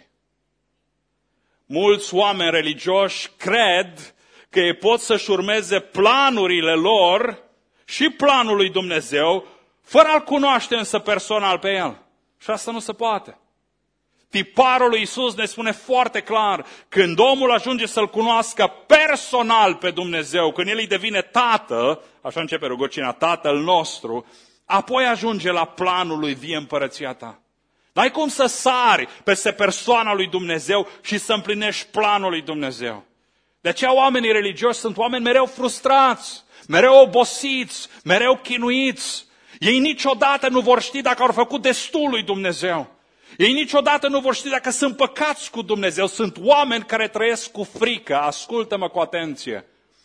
Speaker 1: Mulți oameni religioși cred că ei pot să-și urmeze planurile lor și planul lui Dumnezeu, fără a-L cunoaște însă personal pe El. Și asta nu se poate. Tiparul lui Iisus ne spune foarte clar, când omul ajunge să-L cunoască personal pe Dumnezeu, când El îi devine Tată, așa începe rugăciunea, Tatăl nostru, apoi ajunge la planul lui vie împărăția ta. N-ai cum să sari peste persoana lui Dumnezeu și să împlinești planul lui Dumnezeu. De aceea oamenii religioși sunt oameni mereu frustrați, mereu obosiți, mereu chinuiți. Ei niciodată nu vor ști dacă au făcut destul lui Dumnezeu. Ei niciodată nu vor ști dacă sunt păcați cu Dumnezeu. Sunt oameni care trăiesc cu frică. Ascultă-mă cu atenție.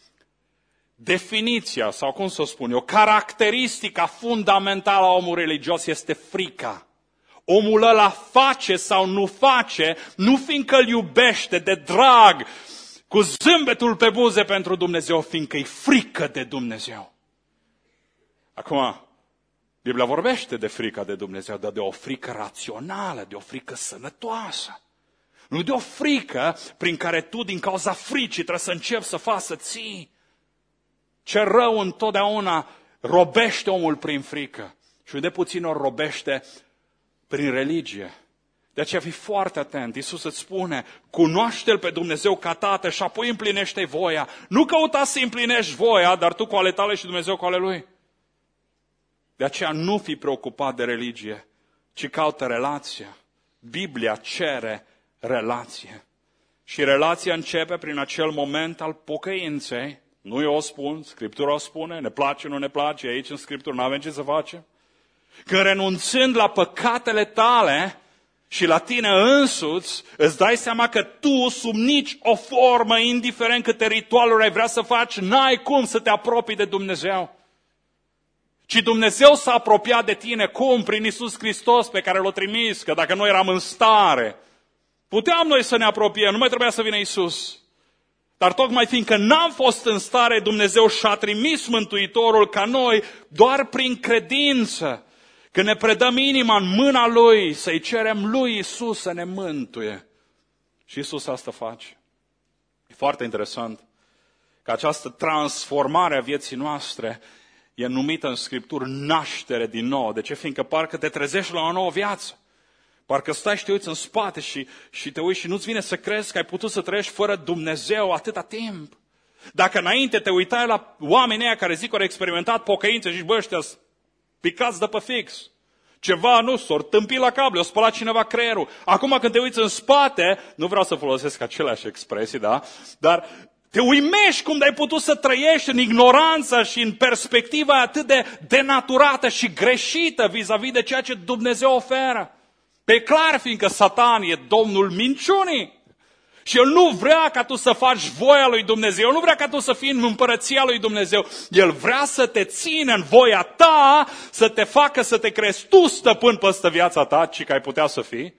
Speaker 1: Definiția, sau cum să o spun eu, caracteristica fundamentală a omului religios este frica. Omul ăla face sau nu face, nu fiindcă îl iubește de drag, cu zâmbetul pe buze pentru Dumnezeu, fiindcă e frică de Dumnezeu. Acum, Biblia vorbește de frica de Dumnezeu, dar de o frică rațională, de o frică sănătoasă. Nu de o frică prin care tu, din cauza fricii, trebuie să începi să faci să ții. Ce rău întotdeauna robește omul prin frică. Și de puțin ori robește prin religie. De aceea fii foarte atent. Iisus îți spune, cunoaște-L pe Dumnezeu ca Tată și apoi împlinește voia. Nu căuta să împlinești voia, dar tu cu ale tale și Dumnezeu cu ale Lui. De aceea nu fi preocupat de religie, ci caută relația. Biblia cere relație. Și relația începe prin acel moment al pocăinței. Nu eu o spun, Scriptura o spune, ne place, nu ne place, aici în Scriptură nu avem ce să facem. Când renunțând la păcatele tale și la tine însuți, îți dai seama că tu, sub nici o formă, indiferent câte ritualuri ai vrea să faci, n-ai cum să te apropii de Dumnezeu. Ci Dumnezeu s-a apropiat de tine, cum? Prin Iisus Hristos pe care l-a trimis, că dacă noi eram în stare, puteam noi să ne apropiem, nu mai trebuia să vină Iisus. Dar tocmai fiindcă n-am fost în stare, Dumnezeu și-a trimis Mântuitorul ca noi, doar prin credință, când ne predăm inima în mâna Lui, să-i cerem Lui Iisus să ne mântuie. Și Iisus asta face. E foarte interesant că această transformare a vieții noastre e numită în Scripturi naștere din nou. De ce? Fiindcă parcă te trezești la o nouă viață. Parcă stai și te uiți în spate și, și te uiți și nu-ți vine să crezi că ai putut să trăiești fără Dumnezeu atâta timp. Dacă înainte te uitai la oamenii ăia care zic că au experimentat pocăință și zici, bă, ăștia picați de pe fix. Ceva, nu, s-or tâmpi la cable, o spălat cineva creierul. Acum când te uiți în spate, nu vreau să folosesc aceleași expresii, da? Dar te uimești cum ai putut să trăiești în ignoranță și în perspectiva atât de denaturată și greșită vis-a-vis de ceea ce Dumnezeu oferă. Pe clar, fiindcă Satan e domnul minciunii. Și El nu vrea ca tu să faci voia lui Dumnezeu, El nu vrea ca tu să fii în împărăția lui Dumnezeu. El vrea să te țină în voia ta, să te facă să te crezi tu stăpân peste viața ta, ci că ai putea să fii,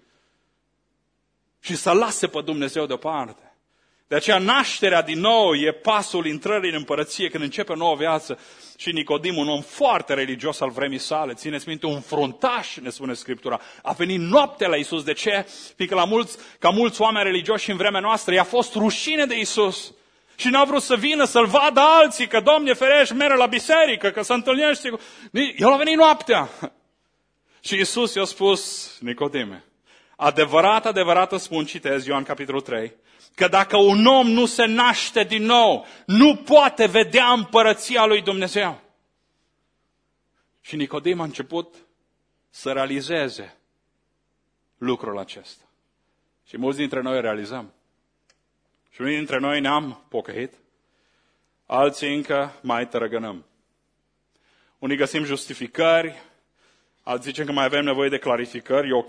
Speaker 1: și să lase pe Dumnezeu deoparte. De aceea nașterea din nou e pasul intrării în împărăție, când începe o nouă viață. Și Nicodim, un om foarte religios al vremii sale, țineți minte, un fruntaș, ne spune Scriptura, a venit noaptea la Iisus. De ce? Fiindcă la mulți, ca mulți oameni religioși în vremea noastră, i-a fost rușine de Iisus. Și n-a vrut să vină să-L vadă alții, că Doamne ferește, merge la biserică, că se întâlnește cu... El a venit noaptea. Și Iisus i-a spus, Nicodime, adevărat, adevărat îți spun, citez Ioan capitolul trei, că dacă un om nu se naște din nou, nu poate vedea împărăția lui Dumnezeu. Și Nicodim a început să realizeze lucrul acesta. Și mulți dintre noi realizăm. Și unii dintre noi ne-am pocăit, alții încă mai tărăgănăm. Unii găsim justificări, alții zicem că mai avem nevoie de clarificări, e ok.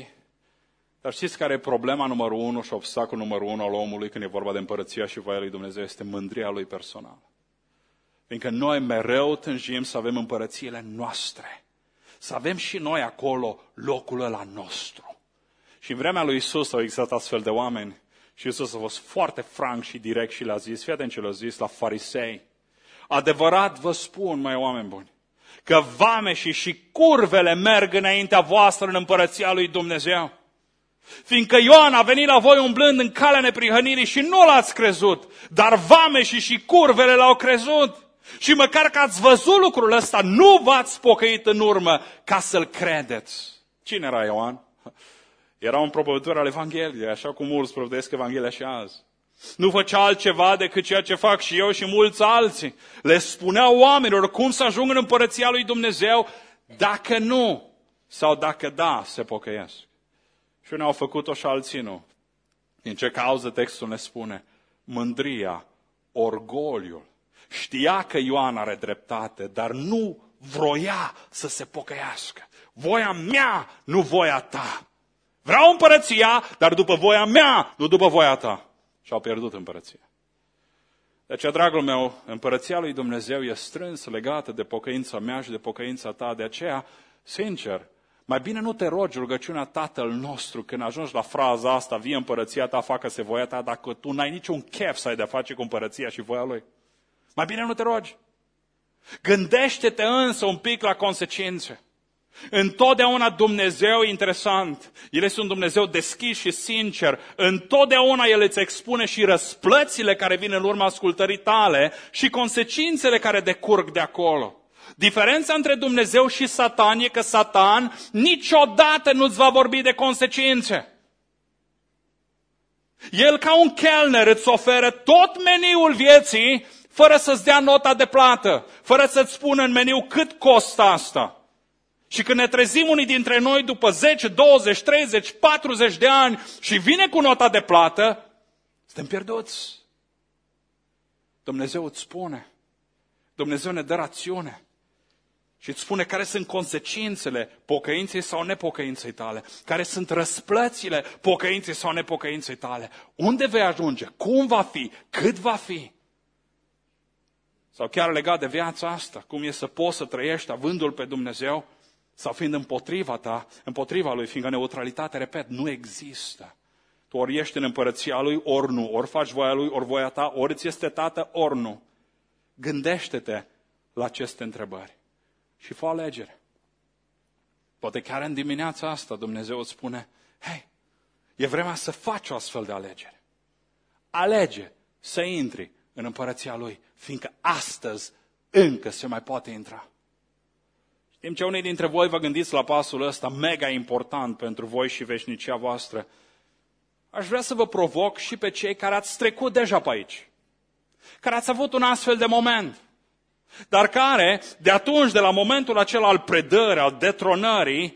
Speaker 1: Dar știți care e problema numărul unu și obstacolul numărul unu al omului când e vorba de împărăția și voia lui Dumnezeu? Este mândria lui personală. Fiindcă noi mereu tânjim să avem împărățiile noastre. Să avem și noi acolo locul ăla nostru. Și în vremea lui Iisus au existat astfel de oameni. Și Iisus a fost foarte franc și direct și le-a zis, fii atent ce le-a zis la farisei. Adevărat vă spun, mai oameni buni, că vameșii și curvele merg înaintea voastră în împărăția lui Dumnezeu. Fiindcă Ioan a venit la voi umblând în calea neprihănirii și nu l-ați crezut, dar vameșii și curvele l-au crezut. Și măcar că ați văzut lucrul ăsta, nu v-ați pocăit în urmă ca să-l credeți. Cine era Ioan? Era un propovăduitor al Evangheliei, așa cum mulți propovăduiesc Evanghelia și azi. Nu făcea altceva decât ceea ce fac și eu și mulți alții. Le spuneau oamenilor cum să ajungă în împărăția lui Dumnezeu dacă nu sau dacă da se pocăiesc. Și unii au făcut-o și alții nu. Din ce cauză textul ne spune? Mândria, orgoliul. Știa că Ioan are dreptate, dar nu vroia să se pocăiască. Voia mea, nu voia ta. Vreau împărăția, dar după voia mea, nu după voia ta. Și au pierdut împărăția. De aceea, dragul meu, împărăția lui Dumnezeu e strâns legată de pocăința mea și de pocăința ta. De aceea, sincer, mai bine nu te rogi rugăciunea Tatăl nostru când ajungi la fraza asta, vie împărăția ta, facă-se voia ta, dacă tu n-ai niciun chef să ai de-a face cu împărăția și voia Lui. Mai bine nu te rogi. Gândește-te însă un pic la consecințe. Întotdeauna Dumnezeu, interesant, El este un Dumnezeu deschis și sincer, întotdeauna El îți expune și răsplățile care vin în urma ascultării tale și consecințele care decurg de acolo. Diferența între Dumnezeu și Satan e că Satan niciodată nu-ți va vorbi de consecințe. El, ca un chelner, îți oferă tot meniul vieții fără să-ți dea nota de plată, fără să-ți spună în meniu cât costă asta. Și când ne trezim unii dintre noi după zece, douăzeci, treizeci, patruzeci de ani și vine cu nota de plată, suntem pierduți. Dumnezeu îți spune, Dumnezeu ne dă rațiune și îți spune care sunt consecințele pocăinței sau nepocăinței tale, care sunt răsplățile pocăinței sau nepocăinței tale, unde vei ajunge, cum va fi, cât va fi. Sau chiar legat de viața asta, cum e să poți să trăiești avându-L pe Dumnezeu sau fiind împotriva ta, împotriva Lui, fiindcă neutralitatea, repet, nu există. Tu ori ești în împărăția Lui, ori nu, ori faci voia Lui, ori voia ta, ori ți este tată, ori nu. Gândește-te la aceste întrebări și fă o alegere. Poate chiar în dimineața asta Dumnezeu îți spune, hei, e vremea să faci o astfel de alegere. Alege să intri în împărăția Lui, fiindcă astăzi încă se mai poate intra. Știm ce unii dintre voi vă gândiți la pasul ăsta mega important pentru voi și veșnicia voastră. Aș vrea să vă provoc și pe cei care ați trecut deja pe aici, care ați avut un astfel de moment, dar care, de atunci, de la momentul acela al predării, al detronării,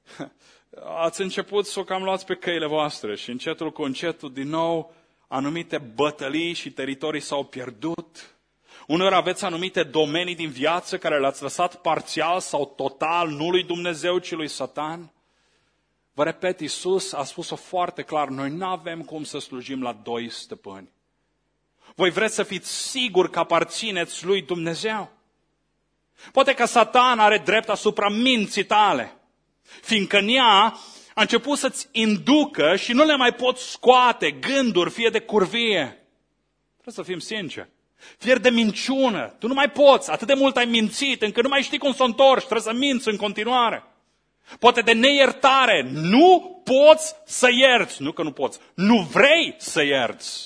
Speaker 1: ați început să o cam luați pe căile voastre și încetul cu încetul, din nou, anumite bătălii și teritorii s-au pierdut. Uneori aveți anumite domenii din viață care le-ați lăsat parțial sau total, nu lui Dumnezeu, ci lui Satan. Vă repet, Iisus a spus-o foarte clar, noi nu avem cum să slujim la doi stăpâni. Voi vreți să fiți siguri că aparțineți lui Dumnezeu? Poate că Satan are drept asupra minții tale, fiindcă în ea a început să-ți inducă și nu le mai poți scoate gânduri, fie de curvie. Trebuie să fim sinceri. Fie de minciună, tu nu mai poți, atât de mult ai mințit, încât nu mai știi cum să o întorci, trebuie să minți în continuare. Poate de neiertare, nu poți să ierți, nu că nu poți, nu vrei să ierți.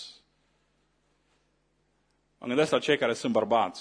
Speaker 1: Mă gândesc la cei care sunt bărbați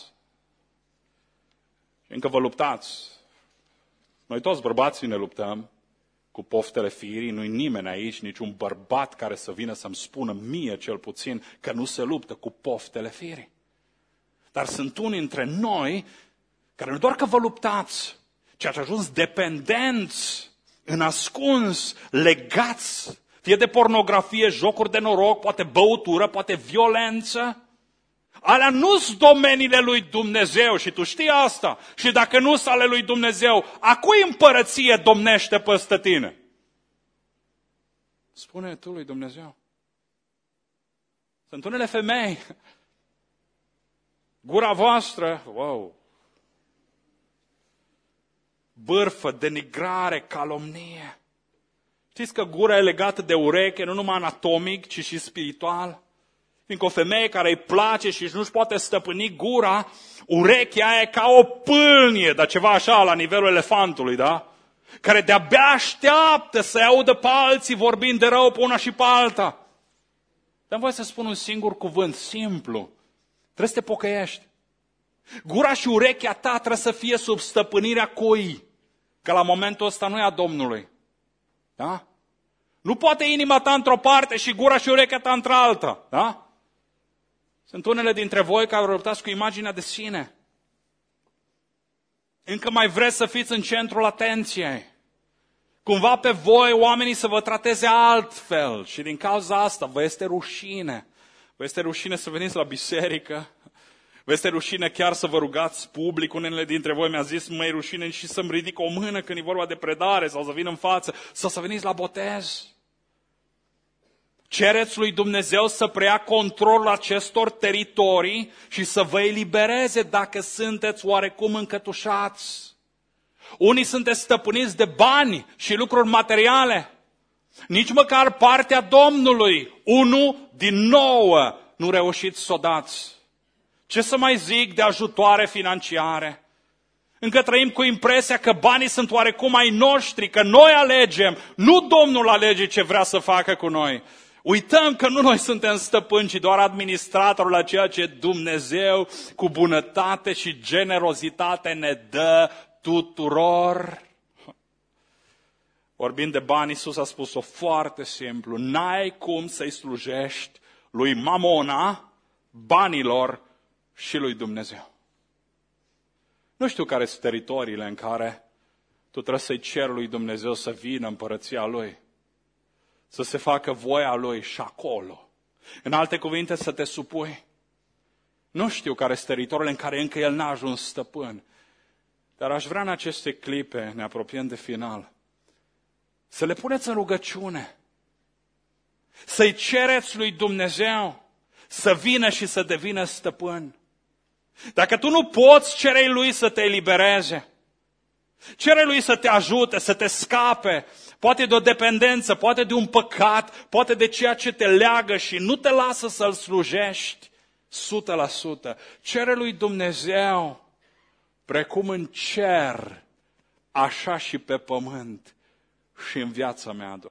Speaker 1: și încă vă luptați. Noi toți bărbații ne luptăm cu poftele firii, nu-i nimeni aici, niciun bărbat care să vină să-mi spună mie cel puțin că nu se luptă cu poftele firii. Dar sunt unii dintre noi care nu doar că vă luptați, ci ați ajuns dependenți, în ascuns, legați, fie de pornografie, jocuri de noroc, poate băutură, poate violență. Alea nu sunt domeniile lui Dumnezeu și tu știi asta. Și dacă nu sunt ale lui Dumnezeu, a cui împărăție domnește peste tine? Spune tu lui Dumnezeu. Sunt unele femei. Gura voastră, wow, bârfă, denigrare, calomnie. Știți că gura e legată de ureche, nu numai anatomic, ci și spiritual? Fiindcă o femeie care îi place și nu-și poate stăpâni gura, urechea aia e ca o pâlnie, dar ceva așa la nivelul elefantului, da? Care de-abia așteaptă să-i audă pe alții vorbind de rău pe una și pe alta. Dar voi să spun un singur cuvânt simplu. Trebuie să te pocăiești. Gura și urechea ta trebuie să fie sub stăpânirea cui? Că la momentul ăsta nu e a Domnului. Da? Nu poate inima ta într-o parte și gura și urechea ta într-alta. Da? Sunt unele dintre voi care luptați cu imaginea de sine. Încă mai vreți să fiți în centrul atenției. Cumva pe voi oamenii să vă trateze altfel și din cauza asta vă este rușine. Vă este rușine să veniți la biserică. Vă este rușine chiar să vă rugați public. Unele dintre voi mi-a zis, măi, rușine și să-mi ridic o mână când e vorba de predare sau să vin în față sau să veniți la botez. Cereți lui Dumnezeu să preia controlul acestor teritorii și să vă elibereze dacă sunteți oarecum încătușați. Unii sunteți stăpâniți de bani și lucruri materiale. Nici măcar partea Domnului, unul din nouă, nu reușiți să o dați. Ce să mai zic de ajutoare financiare? Încă trăim cu impresia că banii sunt oarecum ai noștri, că noi alegem, nu Domnul alege ce vrea să facă cu noi. Uităm că nu noi suntem stăpâni, ci doar administratorul la ceea ce Dumnezeu cu bunătate și generozitate ne dă tuturor. Vorbind de bani, Iisus a spus-o foarte simplu. N-ai cum să-i slujești lui Mamona, banilor și lui Dumnezeu. Nu știu care sunt teritoriile în care tu trebuie să-i ceri lui Dumnezeu să vină împărăția Lui, să se facă voia Lui și acolo. În alte cuvinte, să te supui. Nu știu care sunt teritoriile în care încă El n-a ajuns stăpân, dar aș vrea în aceste clipe, ne apropiem de final, să le puneți în rugăciune, să-i cereți lui Dumnezeu să vină și să devină stăpân. Dacă tu nu poți, cere lui să te elibereze. Cere lui să te ajute, să te scape, poate de o dependență, poate de un păcat, poate de ceea ce te leagă și nu te lasă să-L slujești o sută la sută. Cere lui Dumnezeu, precum în cer, așa și pe pământ și în viața mea.